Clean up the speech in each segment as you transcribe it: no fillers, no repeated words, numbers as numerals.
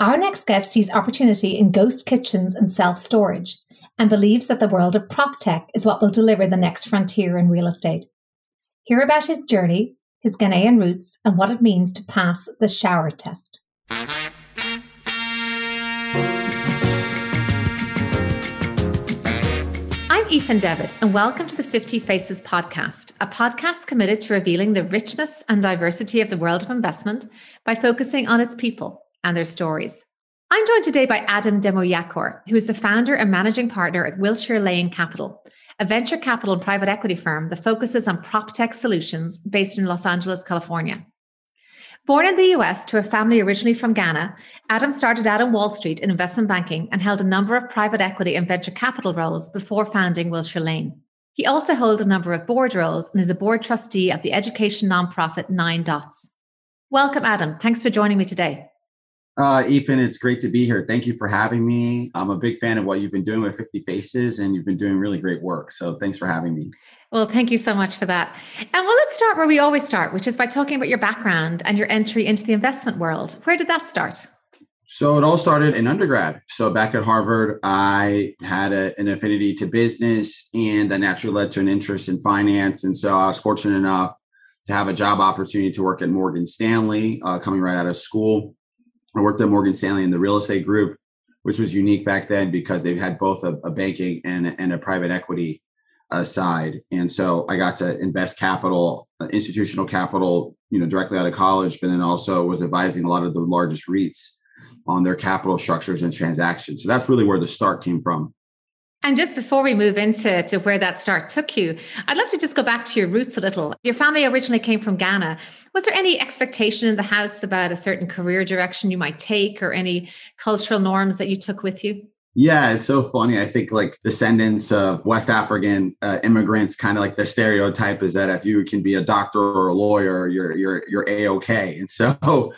Our next guest sees opportunity in ghost kitchens and self-storage and believes that the world of prop tech is what will deliver the next frontier in real estate. Hear about his journey, his Ghanaian roots, and what it means to pass the shower test. I'm Aoife Devitt, and welcome to the 50 Faces podcast, a podcast committed to revealing the richness and diversity of the world of investment by focusing on its people and their stories. I'm joined today by Adam Demoyakor, who is the founder and managing partner at Wilshire Lane Capital, a venture capital and private equity firm that focuses on prop tech solutions based in Los Angeles, California. Born in the US to a family originally from Ghana, Adam started out on Wall Street in investment banking and held a number of private equity and venture capital roles before founding Wilshire Lane. He also holds a number of board roles and is a board trustee of the education nonprofit 9 Dots. Welcome, Adam. Thanks for joining me today. Ethan, it's great to be here. Thank you for having me. I'm a big fan of what you've been doing with 50 Faces, and you've been doing really great work. So thanks for having me. Well, thank you so much for that. And well, let's start where we always start, which is by talking about your background and your entry into the investment world. Where did that start? So it all started in undergrad. So back at Harvard, I had an affinity to business, and that naturally led to an interest in finance. And so I was fortunate enough to have a job opportunity to work at Morgan Stanley coming right out of school. I worked at Morgan Stanley in the real estate group, which was unique back then because they've had both a banking and a private equity side. And so I got to invest capital, institutional capital, directly out of college, but then also was advising a lot of the largest REITs on their capital structures and transactions. So that's really where the start came from. And just before we move into where that start took you, I'd love to just go back to your roots a little. Your family originally came from Ghana. Was there any expectation in the house about a certain career direction you might take or any cultural norms that you took with you? Yeah, it's so funny. I think like descendants of West African immigrants, kind of like the stereotype is that if you can be a doctor or a lawyer, you're A-okay. And so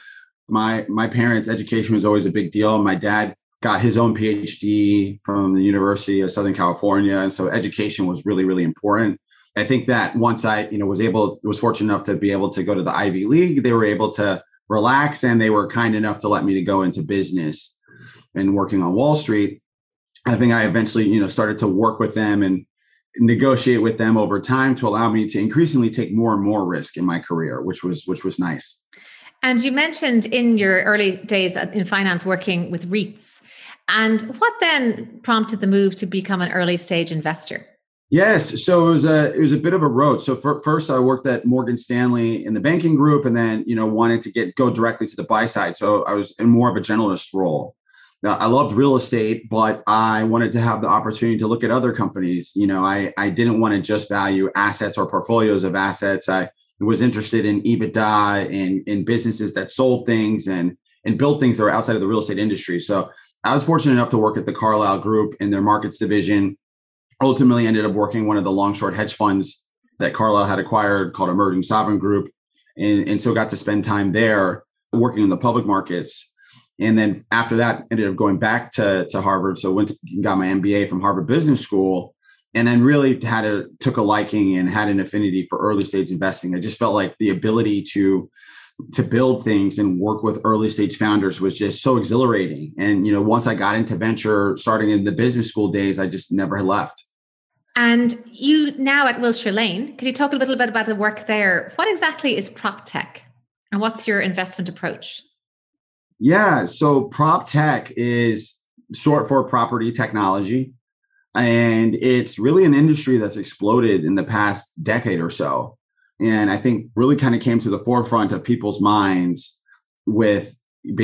my parents' education was always a big deal. My dad got his own PhD from the University of Southern California. And so education was really, really important. I think that once I, was fortunate enough to be able to go to the Ivy League, they were able to relax, and they were kind enough to let me to go into business and working on Wall Street. I think I eventually, started to work with them and negotiate with them over time to allow me to increasingly take more and more risk in my career, which was nice. And you mentioned in your early days in finance working with REITs. And what then prompted the move to become an early stage investor? Yes, so it was a bit of a road. So first, I worked at Morgan Stanley in the banking group, and then wanted to go directly to the buy side. So I was in more of a generalist role. Now, I loved real estate, but I wanted to have the opportunity to look at other companies. I didn't want to just value assets or portfolios of assets. I was interested in EBITDA and in businesses that sold things and built things that were outside of the real estate industry. So I was fortunate enough to work at the Carlyle Group in their markets division. Ultimately ended up working one of the long short hedge funds that Carlyle had acquired called Emerging Sovereign Group. And so got to spend time there working in the public markets. And then after that, ended up going back to Harvard. So got my MBA from Harvard Business School. And then really took a liking and had an affinity for early stage investing. I just felt like the ability to build things and work with early stage founders was just so exhilarating. And, once I got into venture, starting in the business school days, I just never left. And you now at Wilshire Lane, could you talk a little bit about the work there? What exactly is prop tech and what's your investment approach? Yeah, so prop tech is short for property technology. And it's really an industry that's exploded in the past decade or so. And I think really kind of came to the forefront of people's minds with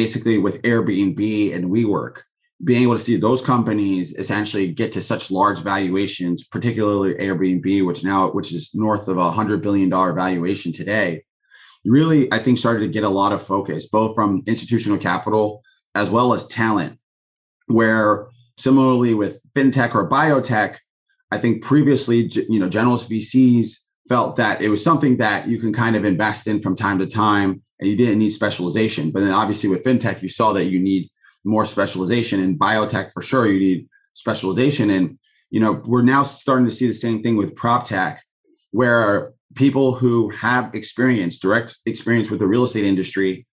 Airbnb and WeWork, being able to see those companies essentially get to such large valuations, particularly Airbnb, which is north of $100 billion valuation today, really, I think started to get a lot of focus, both from institutional capital as well as talent, where similarly with fintech or biotech, I think previously, generalist VCs felt that it was something that you can kind of invest in from time to time and you didn't need specialization. But then obviously with fintech, you saw that you need more specialization. In biotech, for sure, you need specialization. And, we're now starting to see the same thing with prop tech, where people who have direct experience with the real estate industry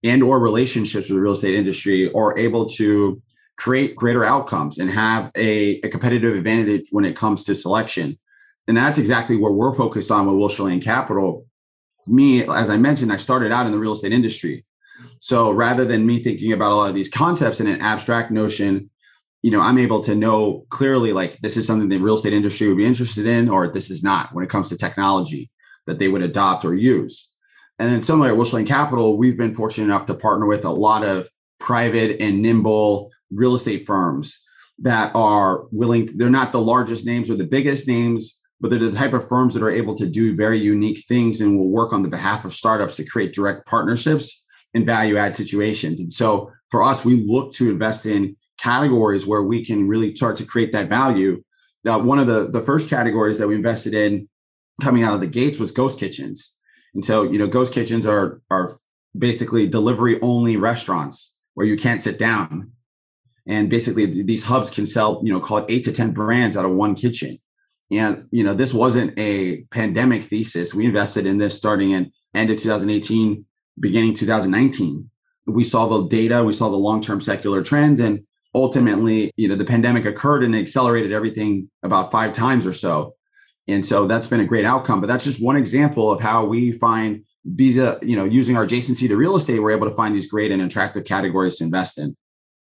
and or relationships with the real estate industry are able to create greater outcomes and have a competitive advantage when it comes to selection. And that's exactly what we're focused on with Wilshire Lane Capital. Me, as I mentioned, I started out in the real estate industry. So rather than me thinking about a lot of these concepts in an abstract notion, I'm able to know clearly, like, this is something the real estate industry would be interested in, or this is not when it comes to technology that they would adopt or use. And then similar at Wilshire Lane Capital, we've been fortunate enough to partner with a lot of private and nimble real estate firms that are willing they're not the largest names or the biggest names, but they're the type of firms that are able to do very unique things and will work on the behalf of startups to create direct partnerships and value add situations. And so for us, we look to invest in categories where we can really start to create that value. Now, one of the first categories that we invested in coming out of the gates was ghost kitchens. And so, ghost kitchens are basically delivery only restaurants where you can't sit down. And basically these hubs can sell, call it 8 to 10 brands out of one kitchen. And, this wasn't a pandemic thesis. We invested in this starting in end of 2018, beginning 2019. We saw the data, we saw the long-term secular trends, and ultimately, the pandemic occurred and it accelerated everything about 5 times or so. And so that's been a great outcome. But that's just one example of how we find Visa, using our adjacency to real estate, we're able to find these great and attractive categories to invest in.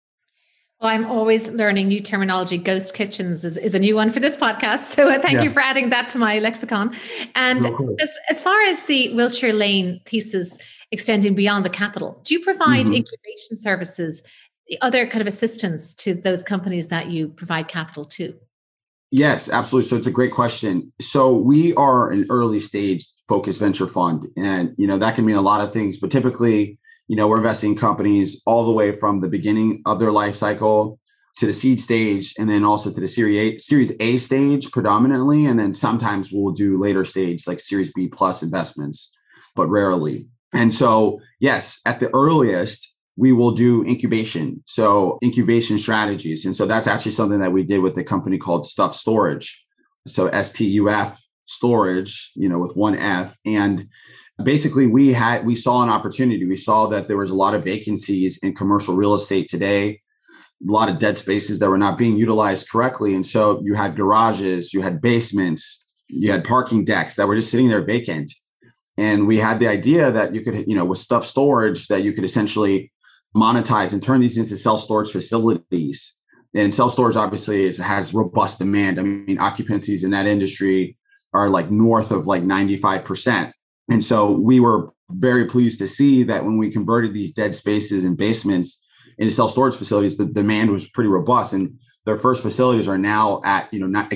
Well, I'm always learning new terminology. Ghost kitchens is a new one for this podcast. So thank you for adding that to my lexicon. And as far as the Wilshire Lane thesis extending beyond the capital, do you provide incubation services, other kind of assistance to those companies that you provide capital to? Yes, absolutely. So it's a great question. So we are an early stage focused venture fund, and that can mean a lot of things, but typically, we're investing in companies all the way from the beginning of their life cycle to the seed stage, and then also to the Series A stage predominantly, and then sometimes we'll do later stage like Series B plus investments, but rarely. And so, yes, at the earliest, we will do incubation. So incubation strategies. And so that's actually something that we did with a company called Stuff Storage. So STUF Storage, with one F. And basically we saw an opportunity. We saw that there was a lot of vacancies in commercial real estate today, a lot of dead spaces that were not being utilized correctly. And so you had garages, you had basements, you had parking decks that were just sitting there vacant. And we had the idea that you could, with Stuff Storage, that you could essentially monetize and turn these into self-storage facilities. And self-storage obviously has robust demand. I mean, occupancies in that industry are like north of like 95%. And so we were very pleased to see that when we converted these dead spaces and basements into self-storage facilities, the demand was pretty robust. And their first facilities are now at,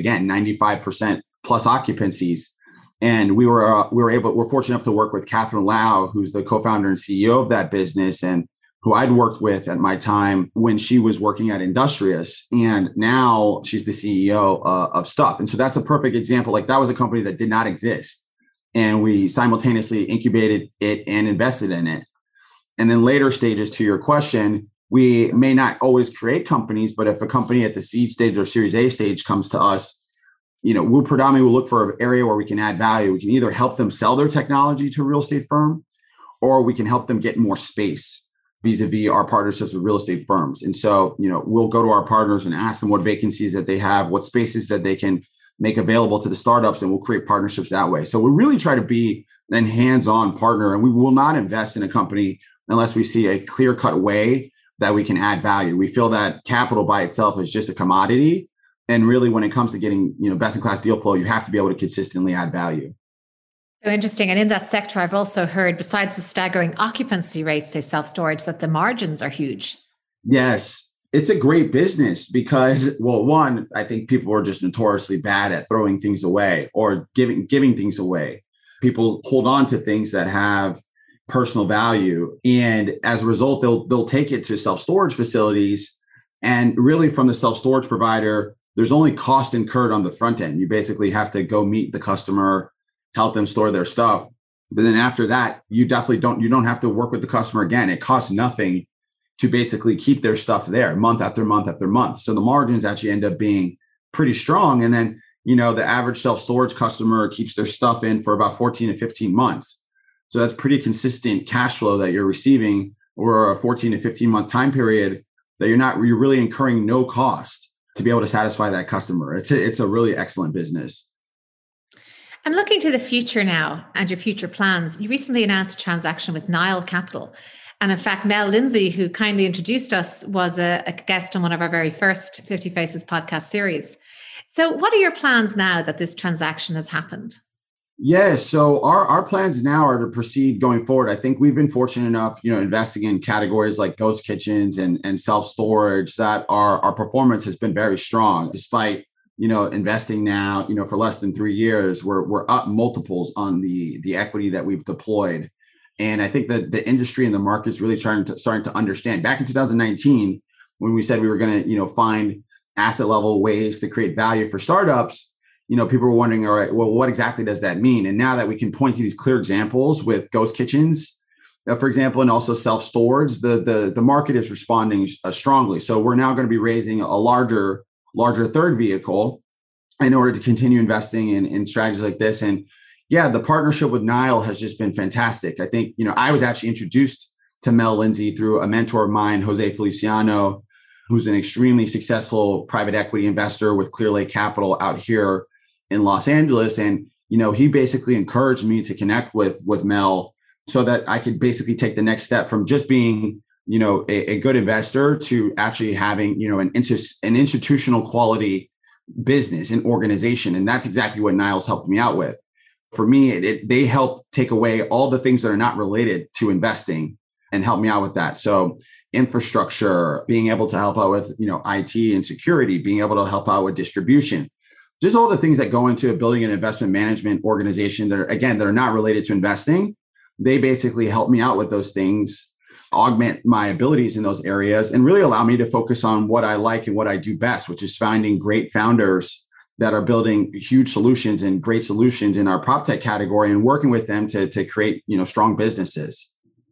95% plus occupancies. And we're fortunate enough to work with Catherine Lau, who's the co-founder and CEO of that business, and who I'd worked with at my time when she was working at Industrious. And now she's the CEO of Stuff. And so that's a perfect example. Like, that was a company that did not exist. And we simultaneously incubated it and invested in it. And then later stages, to your question, we may not always create companies, but if a company at the seed stage or Series A stage comes to us, we'll predominantly look for an area where we can add value. We can either help them sell their technology to a real estate firm, or we can help them get more space vis-a-vis our partnerships with real estate firms. And so, we'll go to our partners and ask them what vacancies that they have, what spaces that they can make available to the startups, and we'll create partnerships that way. So we really try to be a hands-on partner, and we will not invest in a company unless we see a clear-cut way that we can add value. We feel that capital by itself is just a commodity. And really, when it comes to getting, best-in-class deal flow, you have to be able to consistently add value. So interesting. And in that sector, I've also heard, besides the staggering occupancy rates, say self-storage, that the margins are huge. Yes, it's a great business because, well, one, I think people are just notoriously bad at throwing things away or giving things away. People hold on to things that have personal value. And as a result, they'll take it to self-storage facilities. And really, from the self-storage provider, there's only cost incurred on the front end. You basically have to go meet the customer, help them store their stuff. But then after that, you don't have to work with the customer again. It costs nothing to basically keep their stuff there month after month after month. So the margins actually end up being pretty strong. And then, the average self-storage customer keeps their stuff in for about 14 to 15 months. So that's pretty consistent cash flow that you're receiving or a 14 to 15 month time period that you're really incurring no cost to be able to satisfy that customer. It's a really excellent business. And looking to the future now and your future plans, you recently announced a transaction with Nile Capital. And in fact, Mel Lindsay, who kindly introduced us, was a guest on one of our very first 50 Faces podcast series. So what are your plans now that this transaction has happened? Yeah, so our plans now are to proceed going forward. I think we've been fortunate enough, investing in categories like ghost kitchens and self-storage, that our performance has been very strong despite investing now, for less than 3 years. We're up multiples on the equity that we've deployed. And I think that the industry and the market is really starting to understand. Back in 2019, when we said we were going to, find asset level ways to create value for startups, people were wondering, all right, well, what exactly does that mean? And now that we can point to these clear examples with ghost kitchens, for example, and also self-storage, the market is responding strongly. So we're now going to be raising a larger third vehicle in order to continue investing in strategies like this. And yeah, the partnership with Nile has just been fantastic. I think, I was actually introduced to Mel Lindsay through a mentor of mine, Jose Feliciano, who's an extremely successful private equity investor with Clearlake Capital out here in Los Angeles. And, he basically encouraged me to connect with Mel so that I could basically take the next step from just being, a good investor to actually having, an institutional quality business and organization. And that's exactly what Nile's helped me out with. For me, they help take away all the things that are not related to investing and help me out with that. So infrastructure, being able to help out with, IT and security, being able to help out with distribution, just all the things that go into building an investment management organization that are not related to investing. They basically help me out with those things, augment my abilities in those areas, and really allow me to focus on what I like and what I do best, which is finding great founders that are building huge solutions and great solutions in our prop tech category and working with them to create, strong businesses.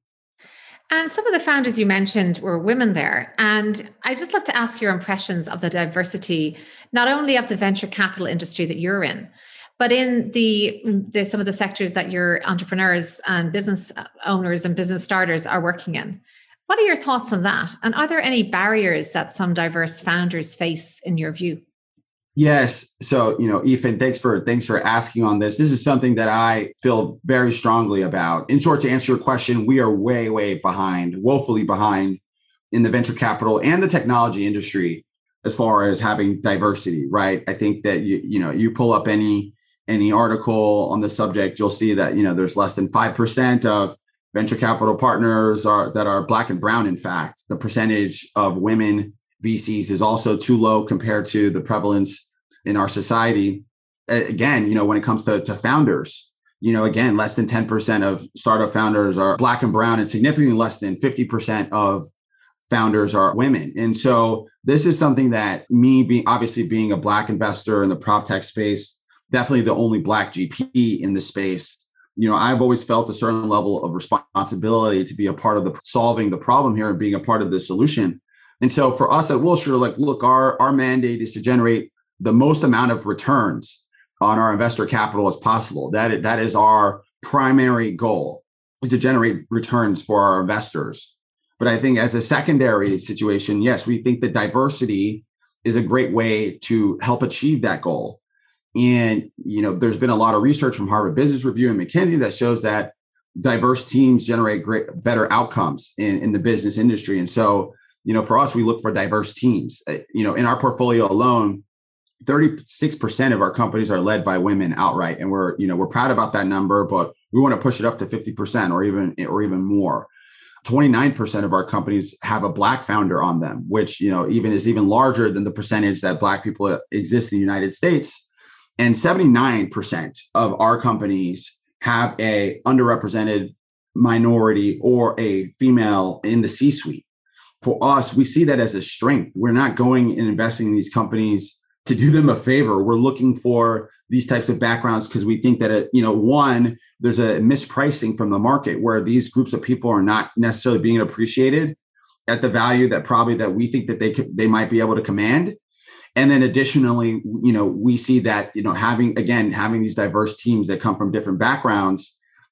And some of the founders you mentioned were women there. And I'd just love to ask your impressions of the diversity, not only of the venture capital industry that you're in, but in the some of the sectors that your entrepreneurs and business owners and business starters are working in. What are your thoughts on that? And are there any barriers that some diverse founders face in your view? Yes. So, Ethan, thanks for asking on this. This is something that I feel very strongly about. In short, to answer your question, we are way, way behind, woefully behind in the venture capital and the technology industry as far as having diversity, right? I think that you pull up any article on the subject, you'll see that, there's less than 5% of venture capital partners that are Black and brown. In fact, the percentage of women VCs is also too low compared to the prevalence in our society. Again, when it comes to founders, again, less than 10% of startup founders are Black and brown, and significantly less than 50% of founders are women. And so this is something that me being a Black investor in the prop tech space, definitely the only Black GP in the space, I've always felt a certain level of responsibility to be a part of solving the problem here and being a part of the solution. And so for us at Wilshire, look, our mandate is to generate the most amount of returns on our investor capital as possible. That is our primary goal, is to generate returns for our investors. But I think as a secondary situation, yes, we think that diversity is a great way to help achieve that goal. And, there's been a lot of research from Harvard Business Review and McKinsey that shows that diverse teams generate better outcomes in the business industry. And so, for us, we look for diverse teams. In our portfolio alone, 36% of our companies are led by women outright. And we're proud about that number, but we want to push it up to 50% or even more. 29% of our companies have a Black founder on them, which, is even larger than the percentage that Black people exist in the United States. And 79% of our companies have a underrepresented minority or a female in the C-suite. For us, we see that as a strength. We're not going and investing in these companies to do them a favor. We're looking for these types of backgrounds because we think that, there's a mispricing from the market where these groups of people are not necessarily being appreciated at the value that we think that they might be able to command. And then additionally, we see that, having these diverse teams that come from different backgrounds,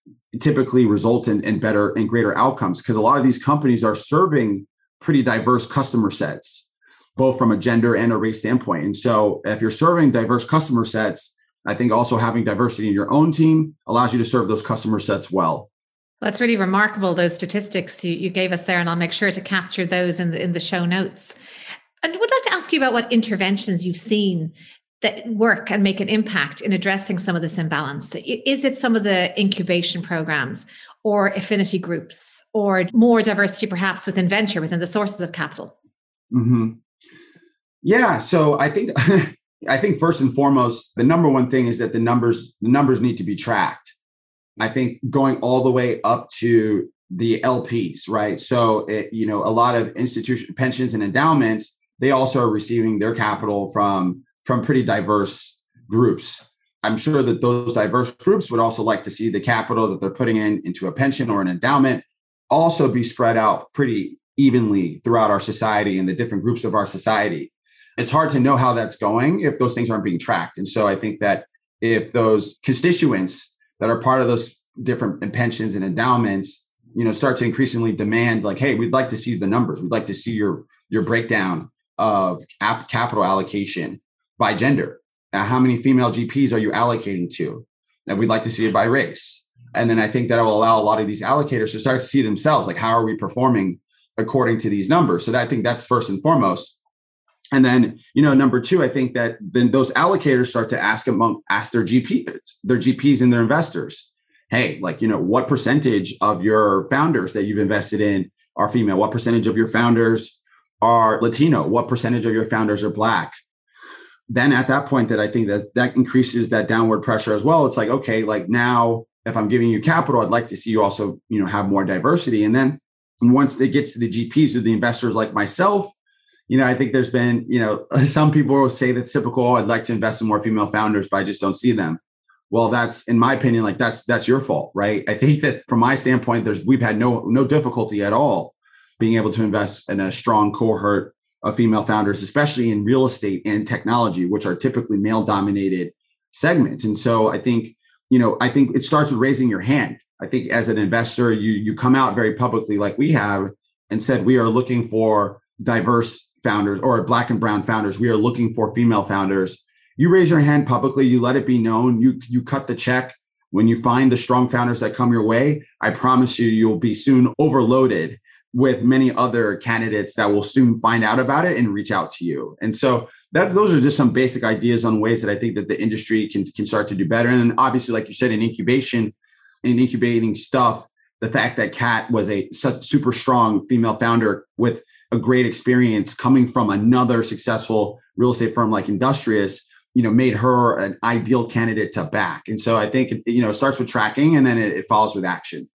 typically results in better and greater outcomes, because a lot of these companies are serving pretty diverse customer sets, both from a gender and a race standpoint. And so if you're serving diverse customer sets, I think also having diversity in your own team allows you to serve those customer sets well. That's really remarkable, those statistics you gave us there, and I'll make sure to capture those in the show notes. And would like to ask you about what interventions you've seen that work and make an impact in addressing some of this imbalance. Is it some of the incubation programs or affinity groups or more diversity perhaps within venture, within the sources of capital? Mm-hmm. Yeah, so I think I think first and foremost, the number one thing is that the numbers need to be tracked. I think going all the way up to the LPs, right? So, a lot of institution pensions and endowments, they also are receiving their capital from pretty diverse groups. I'm sure that those diverse groups would also like to see the capital that they're putting into a pension or an endowment also be spread out pretty evenly throughout our society and the different groups of our society. It's hard to know how that's going if those things aren't being tracked. And so I think that if those constituents that are part of those different pensions and endowments, start to increasingly demand like, hey, we'd like to see the numbers. We'd like to see your breakdown of capital allocation by gender. How many female GPs are you allocating to? And we'd like to see it by race. And then I think that will allow a lot of these allocators to start to see themselves, like, how are we performing according to these numbers? So I think that's first and foremost. And then, number two, I think that then those allocators start to ask their GPs and their investors, hey, what percentage of your founders that you've invested in are female? What percentage of your founders are Latino? What percentage of your founders are Black? Then at that point, that I think that increases that downward pressure as well. It's like, okay, now if I'm giving you capital, I'd like to see you also, have more diversity. And then once it gets to the GPs or the investors like myself, I think there's been, some people will say the typical, I'd like to invest in more female founders, but I just don't see them. Well, that's, in my opinion, that's your fault, right? I think that from my standpoint, we've had no difficulty at all being able to invest in a strong cohort of female founders, especially in real estate and technology, which are typically male-dominated segments. And so I think it starts with raising your hand. I think as an investor, you come out very publicly, like we have, and said we are looking for diverse founders or Black and brown founders. We are looking for female founders. You raise your hand publicly, you let it be known, you cut the check. When you find the strong founders that come your way, I promise you'll be soon overloaded with many other candidates that will soon find out about it and reach out to you. And so those are just some basic ideas on ways that I think that the industry can start to do better. And then obviously, like you said, in incubating stuff, the fact that Kat was such super strong female founder with a great experience coming from another successful real estate firm like Industrious, made her an ideal candidate to back. And so I think, it starts with tracking and then it follows with action.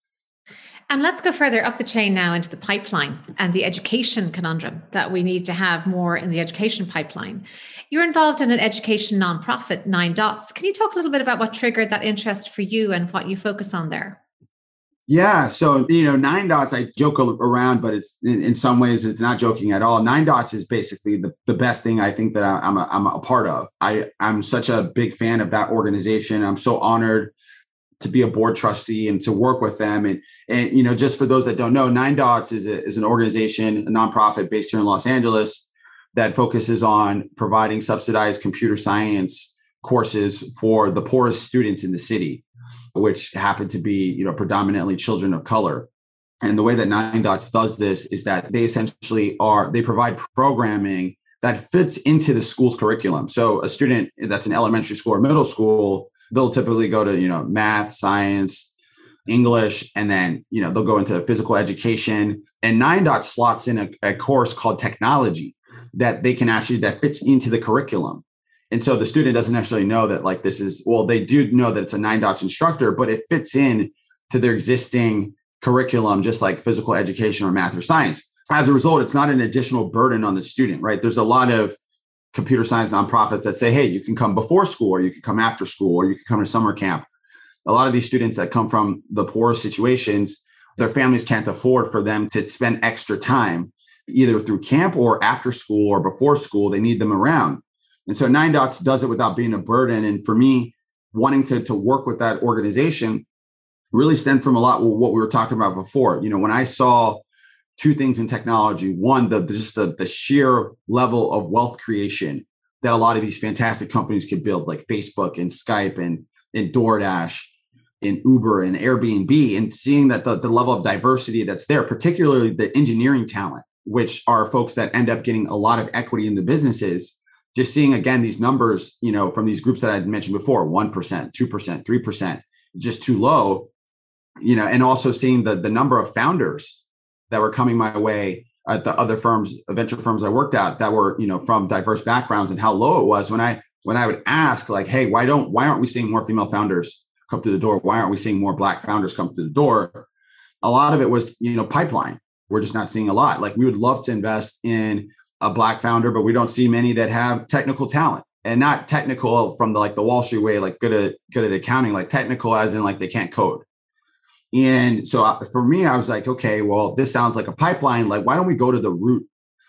And let's go further up the chain now into the pipeline and the education conundrum that we need to have more in the education pipeline. You're involved in an education nonprofit, 9 Dots. Can you talk a little bit about what triggered that interest for you and what you focus on there? Yeah. So, 9 Dots, I joke around, but it's in some ways, it's not joking at all. 9 Dots is basically the best thing I think that I'm a part of. I'm such a big fan of that organization. I'm so honored to be a board trustee and to work with them. And just for those that don't know, 9 Dots is an organization, a nonprofit based here in Los Angeles that focuses on providing subsidized computer science courses for the poorest students in the city, which happen to be, predominantly children of color. And the way that 9 Dots does this is that they essentially they provide programming that fits into the school's curriculum. So a student that's in elementary school or middle school, they'll typically go to, math, science, English, and then, they'll go into physical education. And 9 Dots slots in a course called technology that that fits into the curriculum. And so the student doesn't necessarily know that they do know that it's a 9 Dots instructor, but it fits in to their existing curriculum, just like physical education or math or science. As a result, it's not an additional burden on the student, right? There's a lot of computer science nonprofits that say, hey, you can come before school, or you can come after school, or you can come to summer camp. A lot of these students that come from the poorest situations, their families can't afford for them to spend extra time, either through camp or after school or before school. They need them around. And so 9 Dots does it without being a burden. And for me, wanting to work with that organization, really stemmed from a lot of what we were talking about before. When I saw two things in technology, one, the sheer level of wealth creation that a lot of these fantastic companies could build, like Facebook and Skype and DoorDash and Uber and Airbnb, and seeing that the level of diversity that's there, particularly the engineering talent, which are folks that end up getting a lot of equity in the businesses. Just seeing, again, these numbers, from these groups that I mentioned before, 1%, 2%, 3%, just too low, and also seeing the number of founders that were coming my way at the other firms, venture firms I worked at, that were, from diverse backgrounds, and how low it was when I would ask, like, hey, why aren't we seeing more female founders come through the door? Why aren't we seeing more Black founders come through the door? A lot of it was, pipeline. We're just not seeing a lot. Like, we would love to invest in a Black founder, but we don't see many that have technical talent, and not technical from the Wall Street way, like good at accounting, like technical as in like they can't code. And so for me, I was like, okay, well, this sounds like a pipeline. Like, why don't we go to the root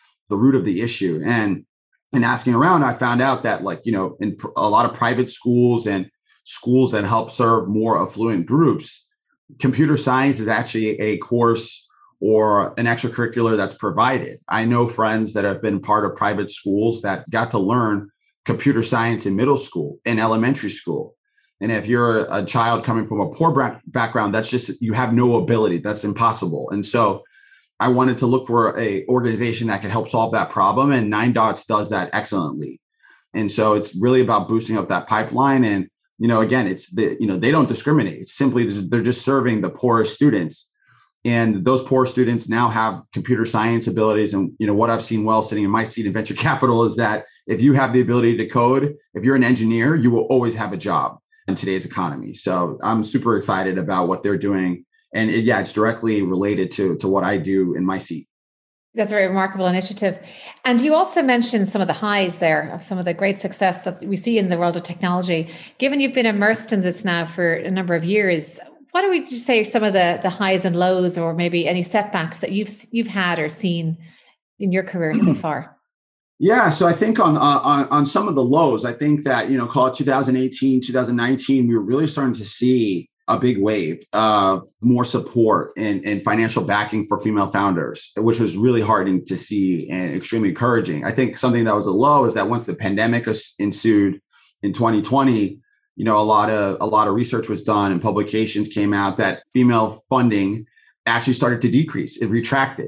of the issue? And asking around, I found out that, like, in a lot of private schools and schools that help serve more affluent groups, computer science is actually a course or an extracurricular that's provided. I know friends that have been part of private schools that got to learn computer science in middle school and elementary school. And if you're a child coming from a poor background, that's just, you have no ability. That's impossible. And so I wanted to look for a organization that could help solve that problem. And 9Dots does that excellently. And so it's really about boosting up that pipeline. And, again, it's they don't discriminate. It's simply, they're just serving the poorest students. And those poor students now have computer science abilities. And, what I've seen while sitting in my seat in venture capital is that if you have the ability to code, if you're an engineer, you will always have a job in today's economy. So I'm super excited about what they're doing. And it's directly related to what I do in my seat. That's a very remarkable initiative. And you also mentioned some of the highs there, of some of the great success that we see in the world of technology. Given you've been immersed in this now for a number of years, what would you say are some of the highs and lows, or maybe any setbacks that you've had or seen in your career so far? Yeah, so I think on some of the lows, I think that, call it 2018, 2019, we were really starting to see a big wave of more support and financial backing for female founders, which was really heartening to see and extremely encouraging. I think something that was a low is that once the pandemic ensued in 2020, a lot of research was done and publications came out that female funding actually started to decrease. It retracted.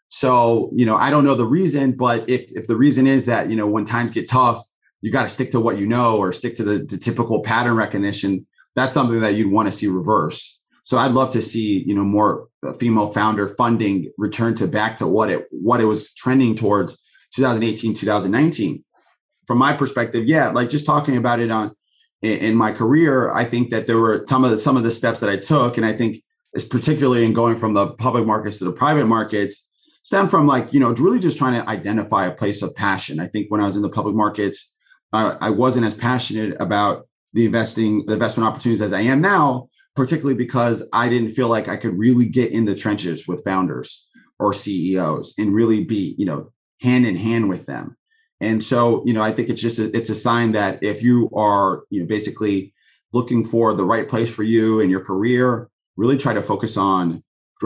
So, I don't know the reason, but if the reason is that, when times get tough, you got to stick to what you know, or stick to the typical pattern recognition, that's something that you'd want to see reverse. So I'd love to see, more female founder funding return to back to what it was trending towards 2018, 2019. From my perspective, like just talking about it in my career, I think that there were some of the steps that I took, and I think it's particularly in going from the public markets to the private markets, stem from really just trying to identify a place of passion. I think when I was in the public markets, I wasn't as passionate about the investment opportunities as I am now, particularly because I didn't feel like I could really get in the trenches with founders or CEOs and really be, hand in hand with them. And so, I think it's a sign that if you are, basically looking for the right place for you in your career, really try to focus on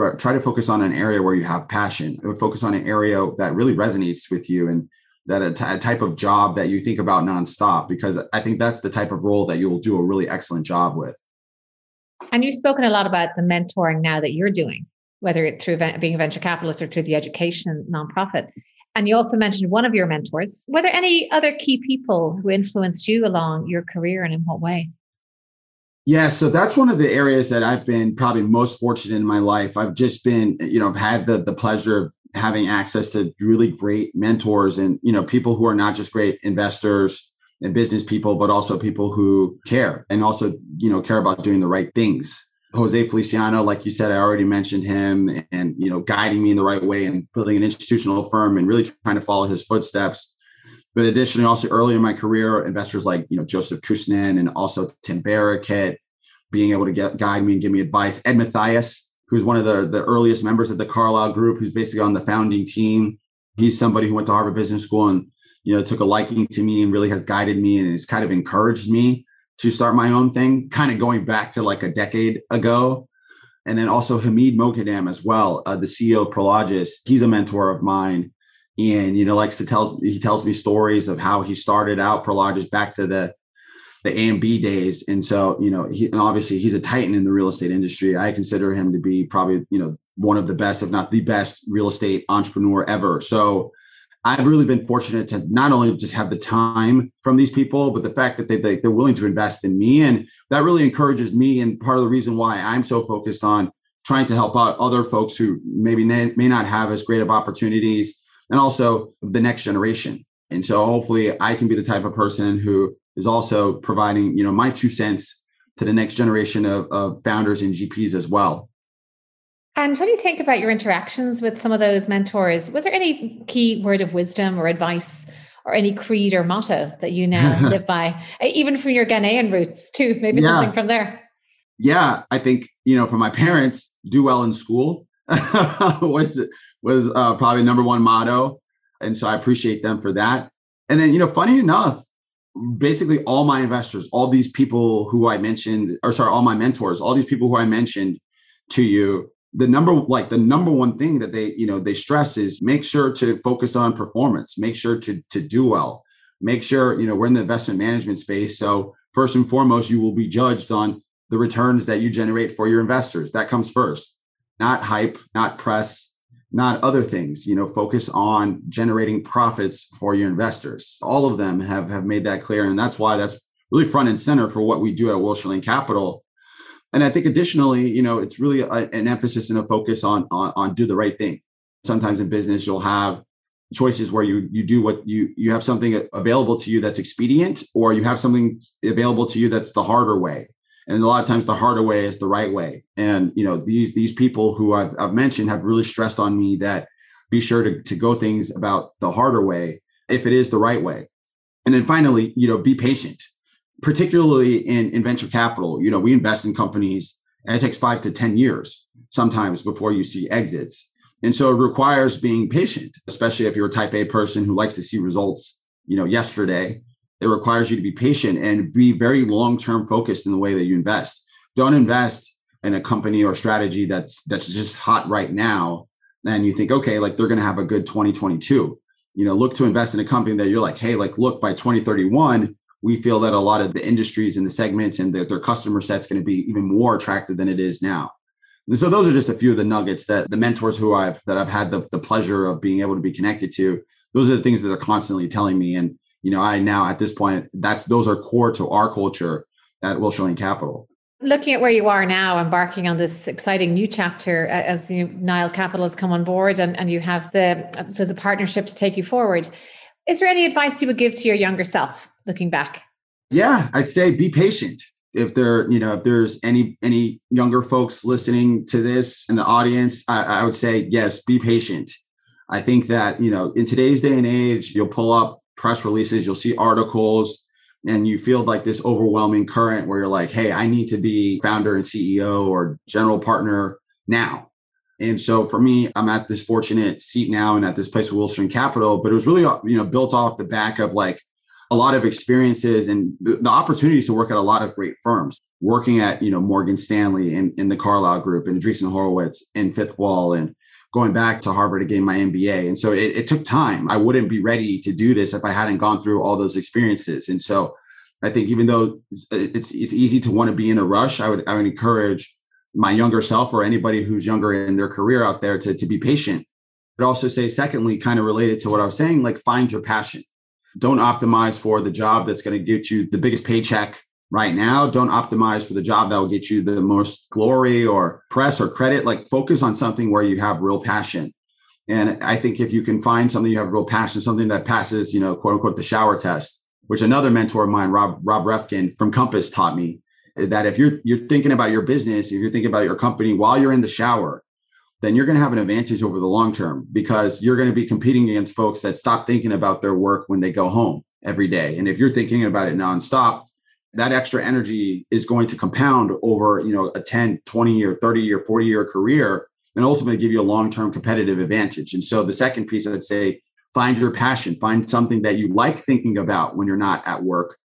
an area where you have passion, focus on an area that really resonates with you, and that a type of job that you think about nonstop, because I think that's the type of role that you will do a really excellent job with. And you've spoken a lot about the mentoring now that you're doing, whether it's through being a venture capitalist or through the education nonprofit. And you also mentioned one of your mentors. Were there any other key people who influenced you along your career, and in what way? Yeah, so that's one of the areas that I've been probably most fortunate in my life. I've just been, I've had the pleasure of having access to really great mentors and, people who are not just great investors and business people, but also people who care and also, care about doing the right things. Jose Feliciano, like you said, I already mentioned him, and, guiding me in the right way and building an institutional firm and really trying to follow his footsteps. But additionally, also early in my career, investors like, Joseph Kusnin and also Tim Barrackett being able to guide me and give me advice. Ed Mathias, who's one of the earliest members of the Carlyle Group, who's basically on the founding team. He's somebody who went to Harvard Business School and, took a liking to me and really has guided me and has kind of encouraged me to start my own thing, kind of going back to like a decade ago. And then also Hamid Moghadam as well, the CEO of Prologis. He's a mentor of mine. And, he tells me stories of how he started out Prologis back to the AMB days. And so, and obviously he's a titan in the real estate industry. I consider him to be probably, one of the best, if not the best real estate entrepreneur ever. So I've really been fortunate to not only just have the time from these people, but the fact that they're willing to invest in me. And that really encourages me. And part of the reason why I'm so focused on trying to help out other folks who maybe may not have as great of opportunities, and also the next generation. And so hopefully I can be the type of person who is also providing, my 2 cents to the next generation of founders and GPs as well. And what do you think about your interactions with some of those mentors? Was there any key word of wisdom or advice or any creed or motto that you now live by, even from your Ghanaian roots too? Maybe something from there. Yeah, I think, for my parents, do well in school was probably number one motto. And so I appreciate them for that. And then, funny enough, basically all my investors, all these people who I mentioned, all my mentors, all these people who I mentioned to you, the number one thing that they stress is make sure to focus on performance, make sure to do well, make sure, we're in the investment management space. So first and foremost, you will be judged on the returns that you generate for your investors. That comes first, not hype, not press, not other things. Focus on generating profits for your investors. All of them have made that clear. And that's why that's really front and center for what we do at Wilshire Lane Capital. And I think additionally, it's really an emphasis and a focus on do the right thing. Sometimes in business, you'll have choices where you do what you have something available to you that's expedient, or you have something available to you that's the harder way. And a lot of times the harder way is the right way. And, these people who I've mentioned have really stressed on me that be sure to go things about the harder way if it is the right way. And then finally, be patient. Particularly in venture capital, we invest in companies and it takes 5 to 10 years sometimes before you see exits. And so it requires being patient, especially if you're a type A person who likes to see results, yesterday. It requires you to be patient and be very long-term focused in the way that you invest. Don't invest in a company or strategy that's just hot right now. And you think, okay, like they're going to have a good 2022. Look to invest in a company that you're like, hey, like, look, by 2031, we feel that a lot of the industries and the segments and their customer set's going to be even more attractive than it is now. And so those are just a few of the nuggets that the mentors who I've had the pleasure of being able to be connected to. Those are the things that they're constantly telling me. And, I now at this point, those are core to our culture at Wilshire Lane Capital. Looking at where you are now, embarking on this exciting new chapter as Nile Capital has come on board and you have there's a partnership to take you forward. Is there any advice you would give to your younger self looking back? Yeah, I'd say be patient. If there's any younger folks listening to this in the audience, I would say, yes, be patient. I think that, in today's day and age, you'll pull up press releases, you'll see articles, and you feel like this overwhelming current where you're like, hey, I need to be founder and CEO or general partner now. And so for me, I'm at this fortunate seat now and at this place with Wilshire Lane Capital, but it was really, built off the back of like a lot of experiences and the opportunities to work at a lot of great firms, working at, Morgan Stanley and in the Carlyle Group and Andreessen Horowitz and Fifth Wall and going back to Harvard to gain my MBA. And so it took time. I wouldn't be ready to do this if I hadn't gone through all those experiences. And so I think even though it's easy to want to be in a rush, I would encourage my younger self or anybody who's younger in their career out there to be patient. I'd also say, secondly, kind of related to what I was saying, like find your passion. Don't optimize for the job that's going to get you the biggest paycheck right now. Don't optimize for the job that will get you the most glory or press or credit. Like focus on something where you have real passion. And I think if you can find something you have real passion, something that passes, quote unquote, the shower test, which another mentor of mine, Rob Refkin from Compass, taught me, that if you're thinking about your business, if you're thinking about your company while you're in the shower, then you're going to have an advantage over the long term because you're going to be competing against folks that stop thinking about their work when they go home every day. And if you're thinking about it nonstop, that extra energy is going to compound over, a 10, 20 year, 30 year, 40 year career and ultimately give you a long-term competitive advantage. And so the second piece, I'd say, find your passion, find something that you like thinking about when you're not at work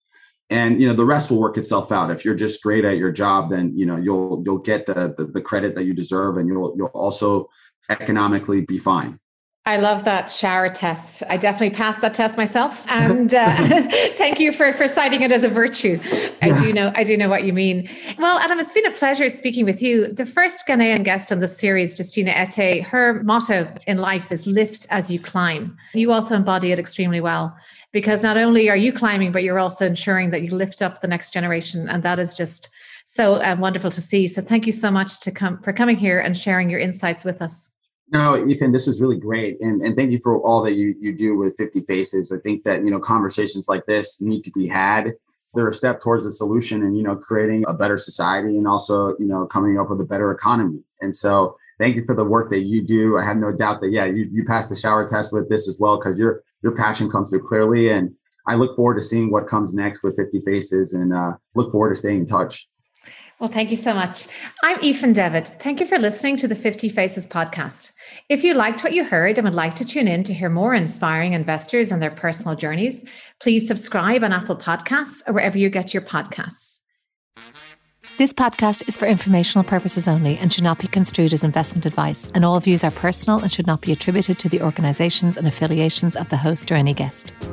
And the rest will work itself out. If you're just great at your job, then you'll get the credit that you deserve, and you'll also economically be fine. I love that shower test. I definitely passed that test myself, and thank you for citing it as a virtue. I do know what you mean. Well, Adam, it's been a pleasure speaking with you. The first Ghanaian guest on the series, Justina Ette, her motto in life is "Lift as you climb." You also embody it extremely well, because not only are you climbing, but you're also ensuring that you lift up the next generation, and that is just so wonderful to see. So, thank you so much for coming here and sharing your insights with us. No, Ethan, this is really great. And thank you for all that you do with 50 Faces. I think that, conversations like this need to be had. They're a step towards a solution and, creating a better society, and also, coming up with a better economy. And so thank you for the work that you do. I have no doubt that, you passed the shower test with this as well, because your passion comes through clearly. And I look forward to seeing what comes next with 50 Faces, and look forward to staying in touch. Well, thank you so much. I'm Aoife Devitt. Thank you for listening to the 50 Faces podcast. If you liked what you heard and would like to tune in to hear more inspiring investors and their personal journeys, please subscribe on Apple Podcasts or wherever you get your podcasts. This podcast is for informational purposes only and should not be construed as investment advice, and all views are personal and should not be attributed to the organizations and affiliations of the host or any guest.